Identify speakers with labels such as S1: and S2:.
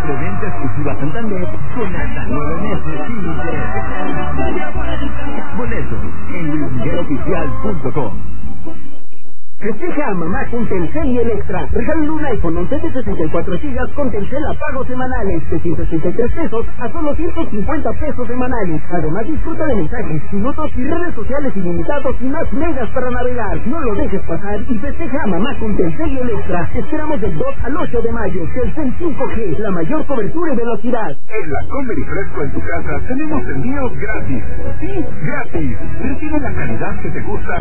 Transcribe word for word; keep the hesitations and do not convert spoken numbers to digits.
S1: Preventa exclusiva Santander con hasta nueve meses sin interés. Boletos en luis miguel oficial punto com.
S2: Festeja a mamá con Telcel y el Extra. Regálale un iPhone once de sesenta y cuatro gigas con Telcel a pagos semanales de ciento sesenta y tres pesos a solo ciento cincuenta pesos semanales. Además disfruta de mensajes, minutos y redes sociales ilimitados y más megas para navegar. No lo dejes pasar y festeja a mamá con Telcel y el Extra. Te esperamos del dos al ocho de mayo. Telcel cinco G, la mayor cobertura y velocidad.
S3: En la Comer y Fresco en tu casa tenemos envíos gratis. Sí, gratis. Recibe la calidad que te gusta.